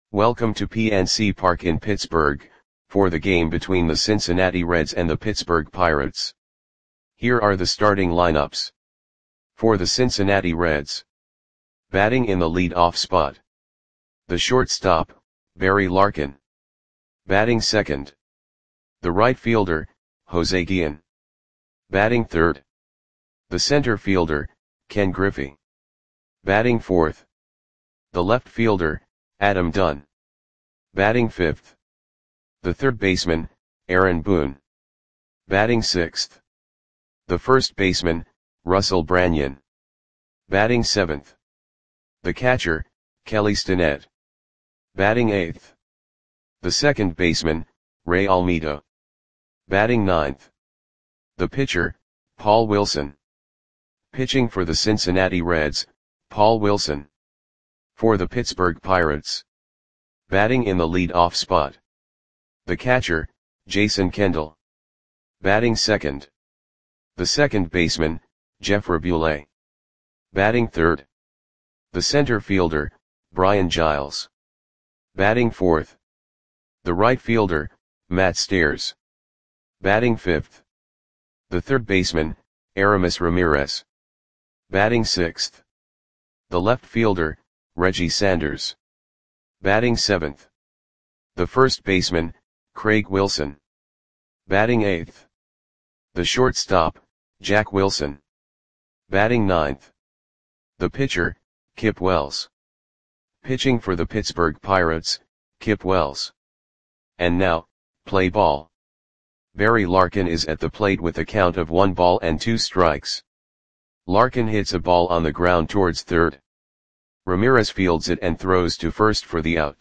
Welcome to PNC Park in Pittsburgh, for the game between the Cincinnati Reds and the Pittsburgh Pirates. Here are the starting lineups. For the Cincinnati Reds. Batting in the lead-off spot. The shortstop, Barry Larkin. Batting second. The right fielder, Jose Guillen. Batting third. The center fielder, Ken Griffey. Batting fourth. The left fielder, Adam Dunn. Batting fifth. The third baseman, Aaron Boone. Batting sixth. The first baseman, Russell Branyan. Batting seventh. The catcher, Kelly Stinnett. Batting eighth. The second baseman, Ray Almeida. Batting ninth. The pitcher, Paul Wilson. Pitching for the Cincinnati Reds, Paul Wilson. For the Pittsburgh Pirates. Batting in the lead-off spot. The catcher, Jason Kendall. Batting second. The second baseman, Jeff Raboulet. Batting third. The center fielder, Brian Giles. Batting fourth. The right fielder, Matt Stairs. Batting fifth. The third baseman, Aramis Ramirez. Batting sixth. The left fielder, Reggie Sanders. Batting seventh. The first baseman, Craig Wilson. Batting eighth. The shortstop, Jack Wilson. Batting ninth. The pitcher, Kip Wells. Pitching for the Pittsburgh Pirates, Kip Wells. And now, play ball. Barry Larkin is at the plate with a count of 1 ball and 2 strikes. Larkin hits a ball on the ground towards third. Ramirez fields it and throws to first for the out.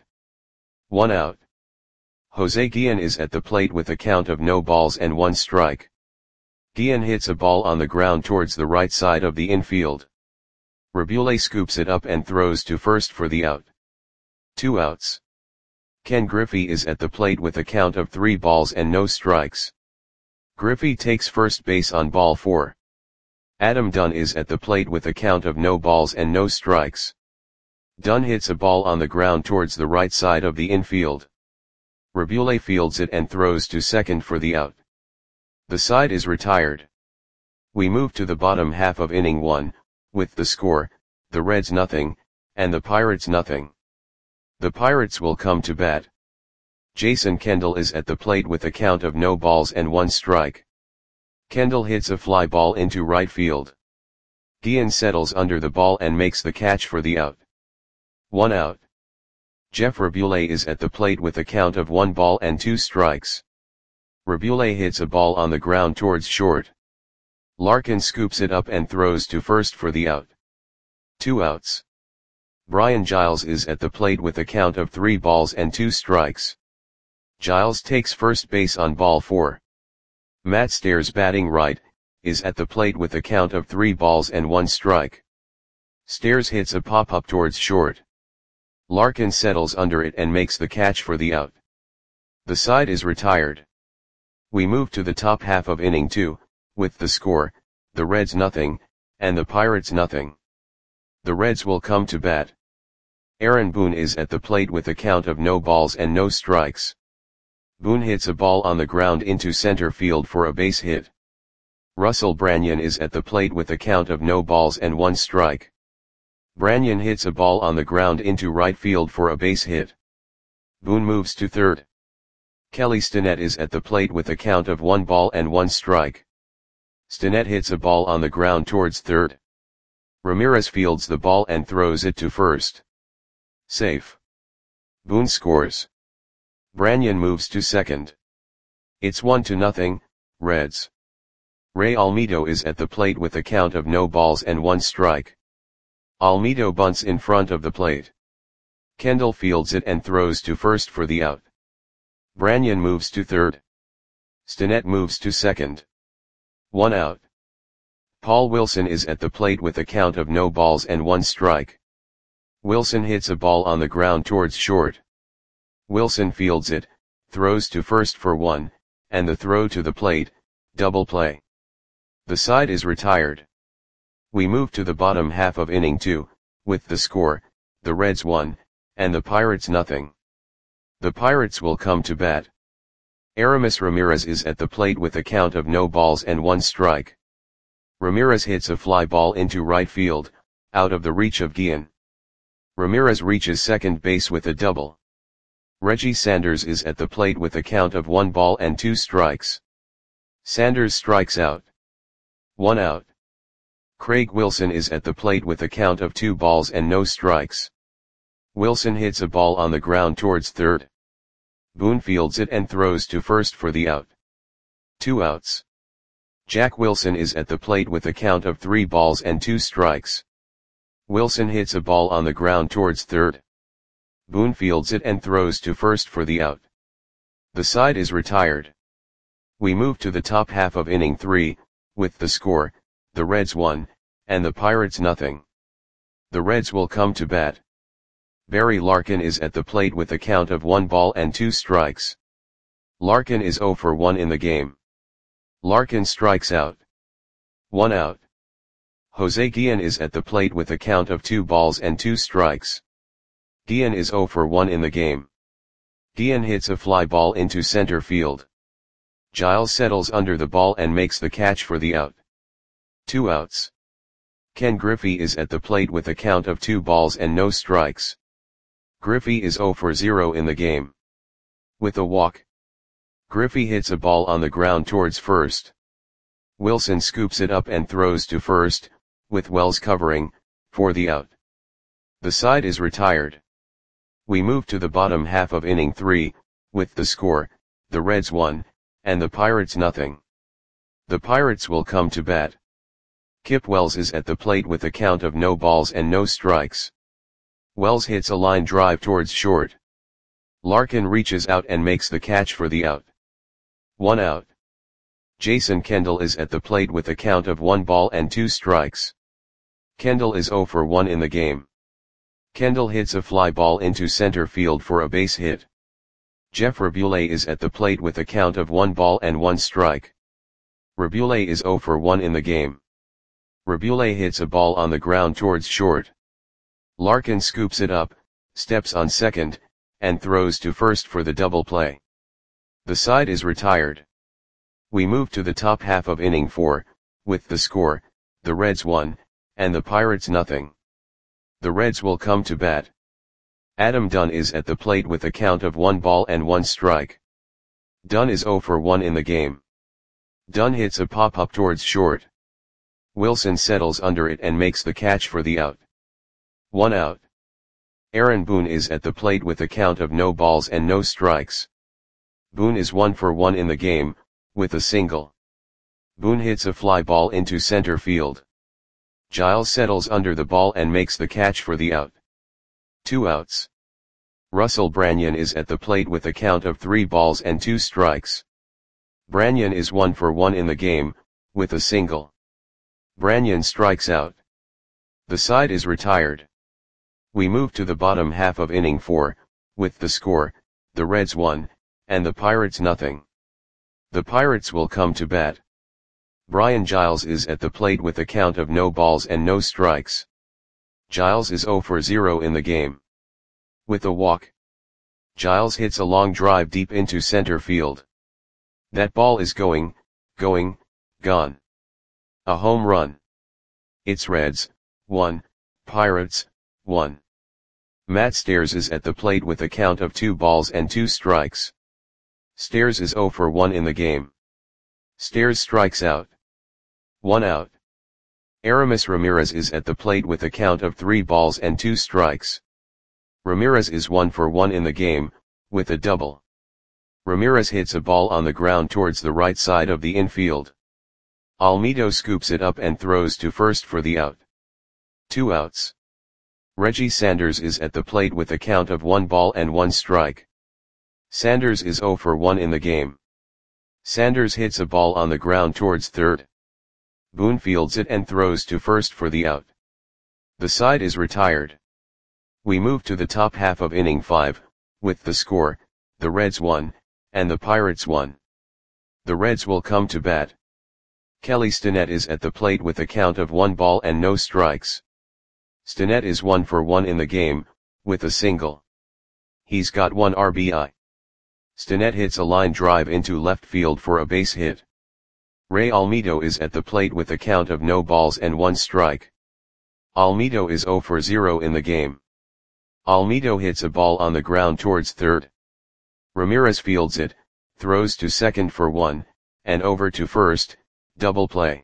1 out. Jose Guillen is at the plate with a count of no balls and 1 strike. Guillen hits a ball on the ground towards the right side of the infield. Raboulet scoops it up and throws to first for the out. 2 outs. Ken Griffey is at the plate with a count of 3 balls and no strikes. Griffey takes first base on ball 4. Adam Dunn is at the plate with a count of no balls and no strikes. Dunn hits a ball on the ground towards the right side of the infield. Raboulet fields it and throws to second for the out. The side is retired. We move to the bottom half of inning 1, with the score, the Reds nothing, and the Pirates nothing. The Pirates will come to bat. Jason Kendall is at the plate with a count of no balls and 1 strike. Kendall hits a fly ball into right field. Guillen settles under the ball and makes the catch for the out. 1 out. Jeff Raboulet is at the plate with a count of 1 ball and 2 strikes. Raboulet hits a ball on the ground towards short. Larkin scoops it up and throws to first for the out. 2 outs. Brian Giles is at the plate with a count of 3 balls and 2 strikes. Giles takes first base on ball 4. Matt Stairs, batting right, is at the plate with a count of 3 balls and 1 strike. Stairs hits a pop-up towards short. Larkin settles under it and makes the catch for the out. The side is retired. We move to the top half of inning 2, with the score, the Reds nothing, and the Pirates nothing. The Reds will come to bat. Aaron Boone is at the plate with a count of no balls and no strikes. Boone hits a ball on the ground into center field for a base hit. Russell Branyan is at the plate with a count of no balls and 1 strike. Branyan hits a ball on the ground into right field for a base hit. Boone moves to third. Kelly Stinnett is at the plate with a count of 1 ball and 1 strike. Stinnett hits a ball on the ground towards third. Ramirez fields the ball and throws it to first. Safe. Boone scores. Branyan moves to second. It's 1-0, Reds. Ray Almeida is at the plate with a count of no balls and 1 strike. Almeida bunts in front of the plate. Kendall fields it and throws to first for the out. Branyan moves to third. Stinnett moves to second. 1 out. Paul Wilson is at the plate with a count of no balls and 1 strike. Wilson hits a ball on the ground towards short. Wilson fields it, throws to first for 1, and the throw to the plate, double play. The side is retired. We move to the bottom half of inning 2, with the score, the Reds 1, and the Pirates nothing. The Pirates will come to bat. Aramis Ramirez is at the plate with a count of no balls and 1 strike. Ramirez hits a fly ball into right field, out of the reach of Guillen. Ramirez reaches second base with a double. Reggie Sanders is at the plate with a count of 1 ball and 2 strikes. Sanders strikes out. 1 out. Craig Wilson is at the plate with a count of 2 balls and no strikes. Wilson hits a ball on the ground towards third. Boone fields it and throws to first for the out. 2 outs. Jack Wilson is at the plate with a count of 3 balls and 2 strikes. Wilson hits a ball on the ground towards third. Boone fields it and throws to first for the out. The side is retired. We move to the top half of inning 3, with the score, the Reds 1, and the Pirates nothing. The Reds will come to bat. Barry Larkin is at the plate with a count of 1 ball and 2 strikes. Larkin is 0 for 1 in the game. Larkin strikes out. 1 out. Jose Guillen is at the plate with a count of 2 balls and 2 strikes. Guillen is 0 for 1 in the game. Guillen hits a fly ball into center field. Giles settles under the ball and makes the catch for the out. 2 outs. Ken Griffey is at the plate with a count of 2 balls and no strikes. Griffey is 0 for 0 in the game. With a walk. Griffey hits a ball on the ground towards first. Wilson scoops it up and throws to first, with Wells covering, for the out. The side is retired. We move to the bottom half of inning 3, with the score, the Reds 1, and the Pirates nothing. The Pirates will come to bat. Kip Wells is at the plate with a count of no balls and no strikes. Wells hits a line drive towards short. Larkin reaches out and makes the catch for the out. 1 out. Jason Kendall is at the plate with a count of 1 ball and 2 strikes. Kendall is 0 for 1 in the game. Kendall hits a fly ball into center field for a base hit. Jeff Rabule is at the plate with a count of 1 ball and 1 strike. Rabule is 0 for 1 in the game. Rabule hits a ball on the ground towards short. Larkin scoops it up, steps on second, and throws to first for the double play. The side is retired. We move to the top half of inning 4, with the score, the Reds 1, and the Pirates nothing. The Reds will come to bat. Adam Dunn is at the plate with a count of 1 ball and 1 strike. Dunn is 0 for 1 in the game. Dunn hits a pop-up towards short. Wilson settles under it and makes the catch for the out. 1 out. Aaron Boone is at the plate with a count of no balls and no strikes. Boone is 1 for 1 in the game, with a single. Boone hits a fly ball into center field. Giles settles under the ball and makes the catch for the out. 2 outs. Russell Branyan is at the plate with a count of 3 balls and 2 strikes. Branyan is 1 for 1 in the game, with a single. Branyan strikes out. The side is retired. We move to the bottom half of inning 4, with the score, the Reds 1, and the Pirates nothing. The Pirates will come to bat. Brian Giles is at the plate with a count of no balls and no strikes. Giles is 0 for 0 in the game. With a walk. Giles hits a long drive deep into center field. That ball is going, gone. A home run. It's Reds, 1, Pirates, 1. Matt Stairs is at the plate with a count of 2 balls and 2 strikes. Stairs is 0 for 1 in the game. Stairs strikes out. 1 out. Aramis Ramirez is at the plate with a count of 3 balls and 2 strikes. Ramirez is 1 for 1 in the game, with a double. Ramirez hits a ball on the ground towards the right side of the infield. Almedo scoops it up and throws to first for the out. 2 outs. Reggie Sanders is at the plate with a count of 1 ball and 1 strike. Sanders is 0 for 1 in the game. Sanders hits a ball on the ground towards third. Boone fields it and throws to first for the out. The side is retired. We move to the top half of inning 5, with the score, the Reds 1, and the Pirates 1. The Reds will come to bat. Kelly Stinnett is at the plate with a count of 1 ball and no strikes. Stinnett is 1 for 1 in the game, with a single. He's got 1 RBI. Stinnett hits a line drive into left field for a base hit. Ray Almedo is at the plate with a count of no balls and 1 strike. Almedo is 0 for 0 in the game. Almedo hits a ball on the ground towards third. Ramirez fields it, throws to second for 1, and over to first, double play.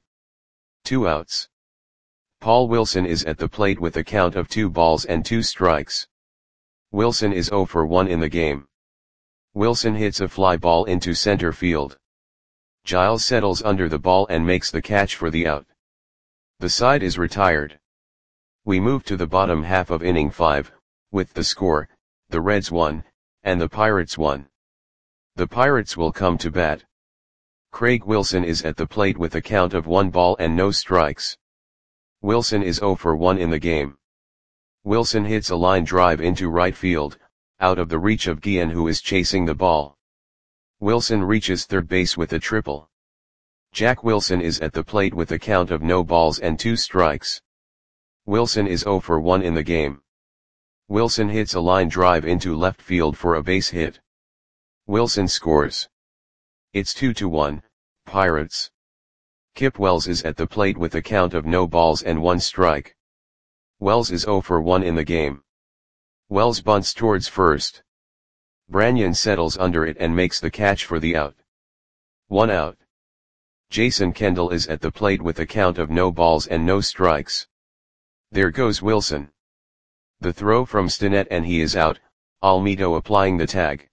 2 outs. Paul Wilson is at the plate with a count of 2 balls and 2 strikes. Wilson is 0 for 1 in the game. Wilson hits a fly ball into center field. Giles settles under the ball and makes the catch for the out. The side is retired. We move to the bottom half of inning 5, with the score, the Reds 1, and the Pirates 1. The Pirates will come to bat. Craig Wilson is at the plate with a count of 1 ball and no strikes. Wilson is 0 for 1 in the game. Wilson hits a line drive into right field, out of the reach of Guillen, who is chasing the ball. Wilson reaches third base with a triple. Jack Wilson is at the plate with a count of no balls and 2 strikes. Wilson is 0 for 1 in the game. Wilson hits a line drive into left field for a base hit. Wilson scores. It's 2-1, Pirates. Kip Wells is at the plate with a count of no balls and 1 strike. Wells is 0 for 1 in the game. Wells bunts towards first. Branyan settles under it and makes the catch for the out. 1 out. Jason Kendall is at the plate with a count of no balls and no strikes. There goes Wilson. The throw from Stinnett and he is out, Almedo applying the tag.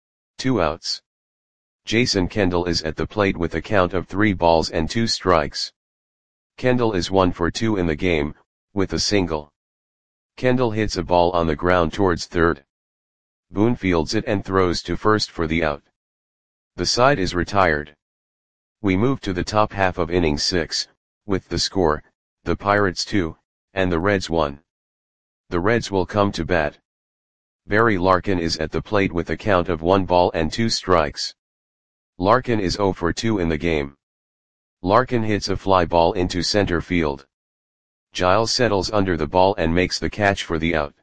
2 outs. Jason Kendall is at the plate with a count of 3 balls and 2 strikes. Kendall is 1 for 2 in the game, with a single. Kendall hits a ball on the ground towards third. Boone fields it and throws to first for the out. The side is retired. We move to the top half of inning 6, with the score, the Pirates 2, and the Reds 1. The Reds will come to bat. Barry Larkin is at the plate with a count of 1 ball and 2 strikes. Larkin is 0 for 2 in the game. Larkin hits a fly ball into center field. Giles settles under the ball and makes the catch for the out.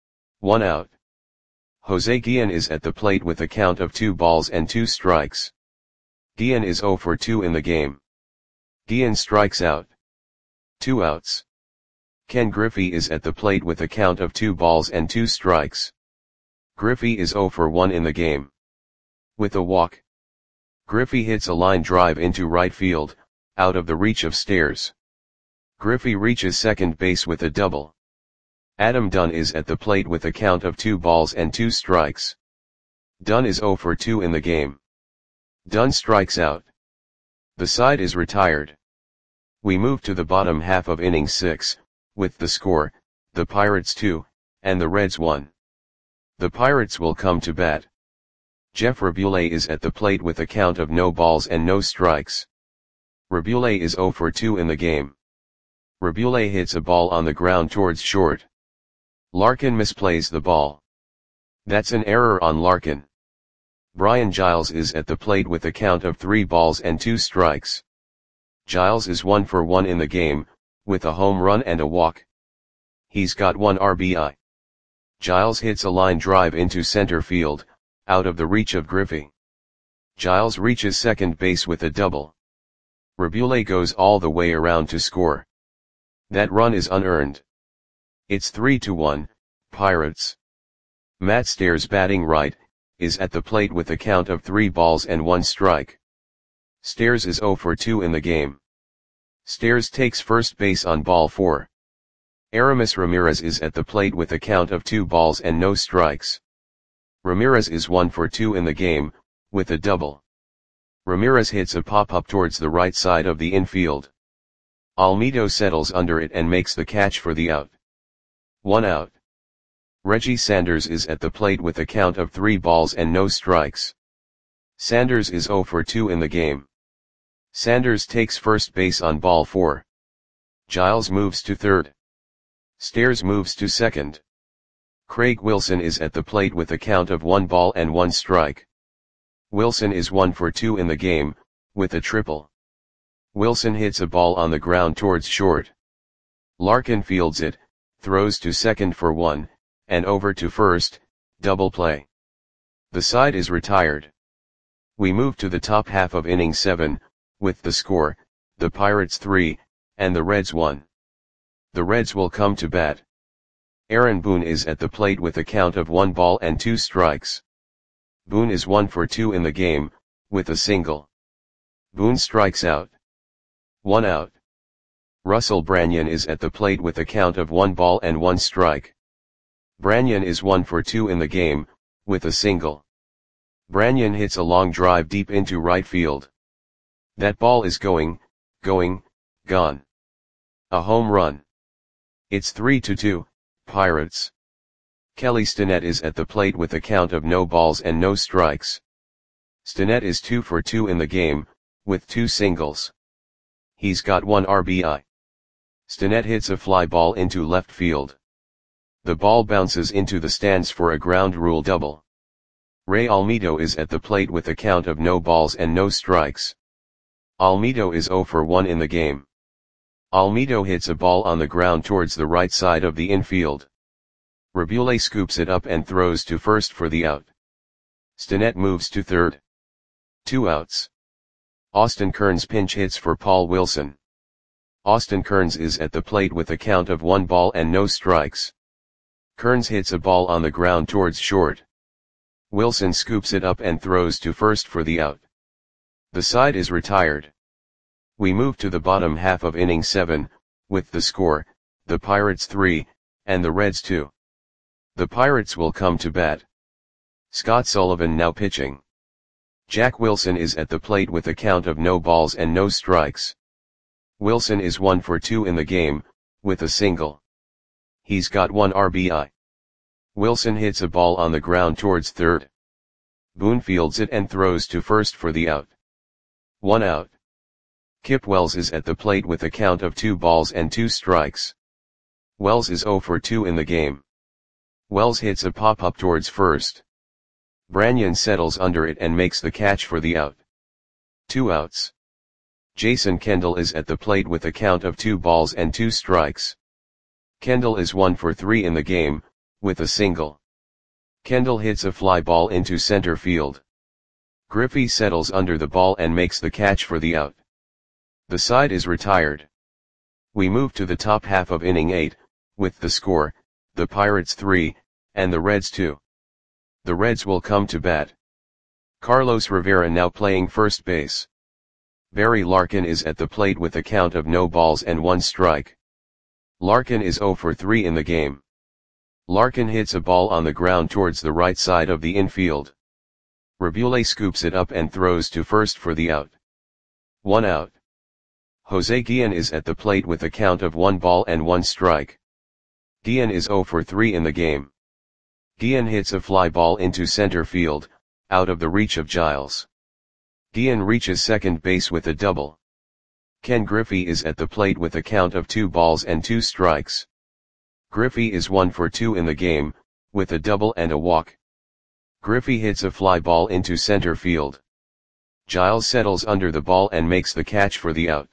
1 out. Jose Guillen is at the plate with a count of 2 balls and 2 strikes. Guillen is 0 for 2 in the game. Guillen strikes out. 2 outs. Ken Griffey is at the plate with a count of 2 balls and 2 strikes. Griffey is 0 for 1 in the game. With a walk. Griffey hits a line drive into right field, out of the reach of Stairs. Griffey reaches second base with a double. Adam Dunn is at the plate with a count of 2 balls and 2 strikes. Dunn is 0 for 2 in the game. Dunn strikes out. The side is retired. We move to the bottom half of inning 6, with the score, the Pirates 2, and the Reds 1. The Pirates will come to bat. Jeff Rabule is at the plate with a count of no balls and no strikes. Rabule is 0 for 2 in the game. Rabule hits a ball on the ground towards short. Larkin misplays the ball. That's an error on Larkin. Brian Giles is at the plate with a count of 3 balls and 2 strikes. Giles is 1 for 1 in the game, with a home run and a walk. He's got 1 RBI. Giles hits a line drive into center field, out of the reach of Griffey. Giles reaches second base with a double. Rabule goes all the way around to score. That run is unearned. It's 3-1, Pirates. Matt Stairs, batting right, is at the plate with a count of 3 balls and 1 strike. Stairs is 0 for 2 in the game. Stairs takes first base on ball 4. Aramis Ramirez is at the plate with a count of 2 balls and no strikes. Ramirez is 1 for 2 in the game, with a double. Ramirez hits a pop-up towards the right side of the infield. Almedo settles under it and makes the catch for the out. 1 out. Reggie Sanders is at the plate with a count of 3 balls and no strikes. Sanders is 0 for 2 in the game. Sanders takes first base on ball 4. Giles moves to third. Stairs moves to second. Craig Wilson is at the plate with a count of 1 ball and 1 strike. Wilson is 1 for 2 in the game, with a triple. Wilson hits a ball on the ground towards short. Larkin fields it, throws to second for 1, and over to first, double play. The side is retired. We move to the top half of inning 7, with the score, the Pirates 3, and the Reds 1. The Reds will come to bat. Aaron Boone is at the plate with a count of 1 ball and 2 strikes. Boone is 1 for 2 in the game, with a single. Boone strikes out. 1 out. Russell Branyan is at the plate with a count of 1 ball and 1 strike. Branyan is 1 for 2 in the game, with a single. Branyan hits a long drive deep into right field. That ball is gone. A home run. It's 3-2, Pirates. Kelly Stinnett is at the plate with a count of no balls and no strikes. Stinnett is 2 for 2 in the game, with 2 singles. He's got 1 RBI. Stinnett hits a fly ball into left field. The ball bounces into the stands for a ground rule double. Ray Almedo is at the plate with a count of no balls and no strikes. Almedo is 0 for 1 in the game. Almedo hits a ball on the ground towards the right side of the infield. Rabule scoops it up and throws to first for the out. Stinnett moves to third. 2 outs. Austin Kearns pinch hits for Paul Wilson. Austin Kearns is at the plate with a count of 1 ball and no strikes. Kearns hits a ball on the ground towards short. Wilson scoops it up and throws to first for the out. The side is retired. We move to the bottom half of inning 7, with the score, the Pirates 3, and the Reds 2. The Pirates will come to bat. Scott Sullivan now pitching. Jack Wilson is at the plate with a count of no balls and no strikes. Wilson is 1 for 2 in the game, with a single. He's got 1 RBI. Wilson hits a ball on the ground towards third. Boone fields it and throws to first for the out. 1 out. Kip Wells is at the plate with a count of 2 balls and 2 strikes. Wells is 0 for 2 in the game. Wells hits a pop-up towards first. Branyan settles under it and makes the catch for the out. 2 outs. Jason Kendall is at the plate with a count of 2 balls and 2 strikes. Kendall is 1 for 3 in the game, with a single. Kendall hits a fly ball into center field. Griffey settles under the ball and makes the catch for the out. The side is retired. We move to the top half of inning 8, with the score, the Pirates 3, and the Reds 2. The Reds will come to bat. Carlos Rivera now playing first base. Barry Larkin is at the plate with a count of no balls and 1 strike. Larkin is 0 for 3 in the game. Larkin hits a ball on the ground towards the right side of the infield. Rabule scoops it up and throws to first for the out. 1 out. Jose Guillen is at the plate with a count of 1 ball and 1 strike. Guillen is 0 for 3 in the game. Guillen hits a fly ball into center field, out of the reach of Giles. Guillen reaches second base with a double. Ken Griffey is at the plate with a count of 2 balls and 2 strikes. Griffey is 1 for 2 in the game, with a double and a walk. Griffey hits a fly ball into center field. Giles settles under the ball and makes the catch for the out.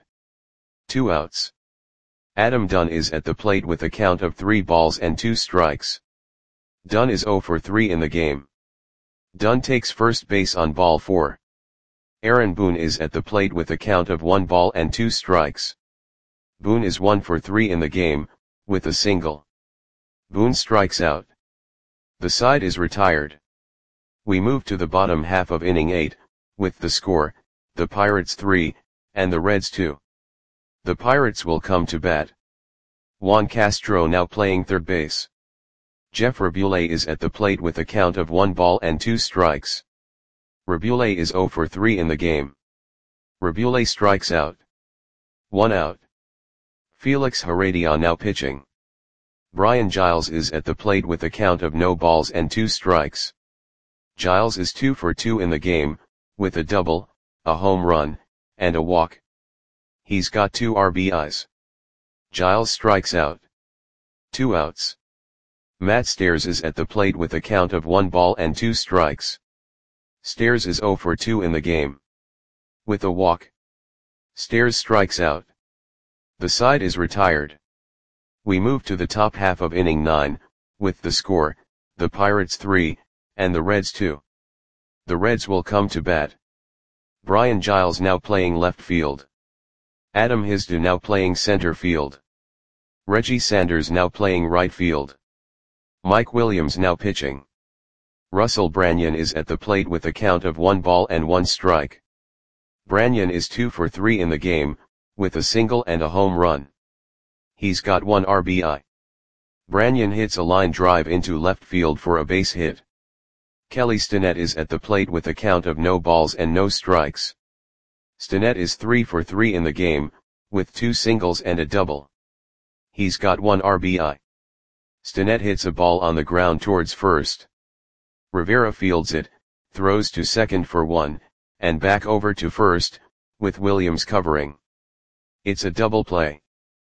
2 outs. Adam Dunn is at the plate with a count of 3 balls and 2 strikes. Dunn is 0 for 3 in the game. Dunn takes first base on ball 4. Aaron Boone is at the plate with a count of 1 ball and 2 strikes. Boone is 1 for 3 in the game, with a single. Boone strikes out. The side is retired. We move to the bottom half of inning 8, with the score, the Pirates 3, and the Reds 2. The Pirates will come to bat. Juan Castro now playing third base. Jeff Rabule is at the plate with a count of 1 ball and 2 strikes. Rabule is 0 for 3 in the game. Rabule strikes out. 1 out. Felix Heredia now pitching. Brian Giles is at the plate with a count of no balls and 2 strikes. Giles is 2 for 2 in the game, with a double, a home run, and a walk. He's got 2 RBIs. Giles strikes out. 2 outs. Matt Stairs is at the plate with a count of 1 ball and 2 strikes. Stairs is 0 for 2 in the game. With a walk. Stairs strikes out. The side is retired. We move to the top half of inning 9, with the score, the Pirates 3, and the Reds 2. The Reds will come to bat. Brian Giles now playing left field. Adam Hisda now playing center field. Reggie Sanders now playing right field. Mike Williams now pitching. Russell Branyan is at the plate with a count of 1 ball and 1 strike. Branyan is 2 for 3 in the game, with a single and a home run. He's got 1 RBI. Branyan hits a line drive into left field for a base hit. Kelly Stinnett is at the plate with a count of no balls and no strikes. Stinnett is 3 for 3 in the game, with 2 singles and a double. He's got 1 RBI. Stinnett hits a ball on the ground towards first. Rivera fields it, throws to second for 1, and back over to first, with Williams covering. It's a double play.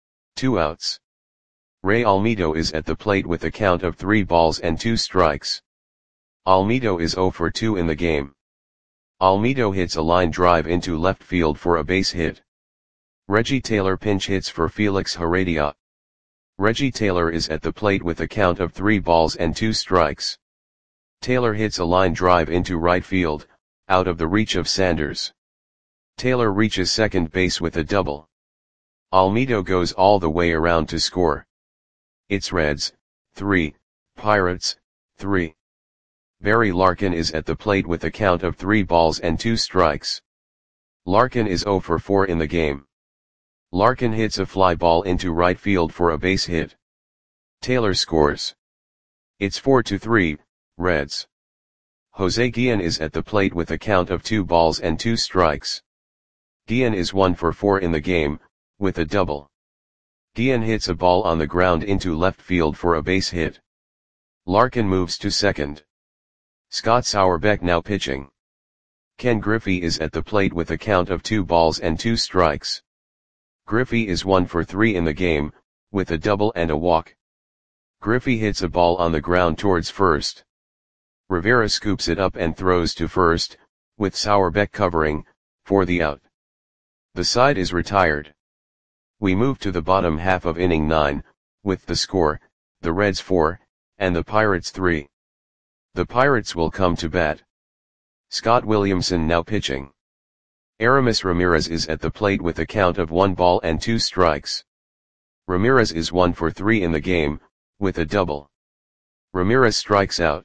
2 outs. Ray Almedo is at the plate with a count of 3 balls and 2 strikes. Almedo is 0 for 2 in the game. Almedo hits a line drive into left field for a base hit. Reggie Taylor pinch hits for Felix Heredia. Reggie Taylor is at the plate with a count of 3 balls and 2 strikes. Taylor hits a line drive into right field, out of the reach of Sanders. Taylor reaches second base with a double. Almedo goes all the way around to score. It's Reds, 3, Pirates, 3. Barry Larkin is at the plate with a count of 3 balls and 2 strikes. Larkin is 0 for 4 in the game. Larkin hits a fly ball into right field for a base hit. Taylor scores. It's 4-3, Reds. Jose Guillen is at the plate with a count of 2 balls and 2 strikes. Guillen is 1 for 4 in the game, with a double. Guillen hits a ball on the ground into left field for a base hit. Larkin moves to second. Scott Sauerbeck now pitching. Ken Griffey is at the plate with a count of 2 balls and 2 strikes. Griffey is 1 for 3 in the game, with a double and a walk. Griffey hits a ball on the ground towards first. Rivera scoops it up and throws to first, with Sauerbeck covering, for the out. The side is retired. We move to the bottom half of inning 9, with the score, the Reds 4, and the Pirates 3. The Pirates will come to bat. Scott Williamson now pitching. Aramis Ramirez is at the plate with a count of 1 ball and 2 strikes. Ramirez is 1 for 3 in the game, with a double. Ramirez strikes out.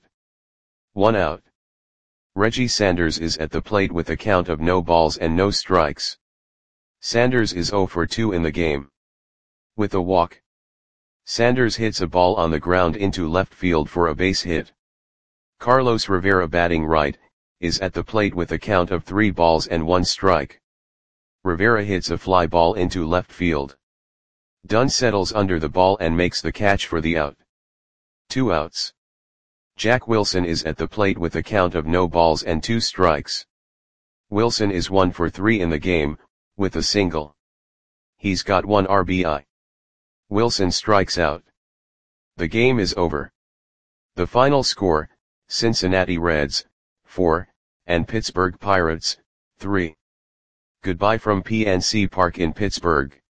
1 out. Reggie Sanders is at the plate with a count of no balls and no strikes. Sanders is 0 for 2 in the game. With a walk. Sanders hits a ball on the ground into left field for a base hit. Carlos Rivera batting right, is at the plate with a count of 3 balls and 1 strike. Rivera hits a fly ball into left field. Dunn settles under the ball and makes the catch for the out. 2 outs. Jack Wilson is at the plate with a count of no balls and 2 strikes. Wilson is 1 for 3 in the game, with a single. He's got 1 RBI. Wilson strikes out. The game is over. The final score, Cincinnati Reds, 4, and Pittsburgh Pirates, 3. Goodbye from PNC Park in Pittsburgh.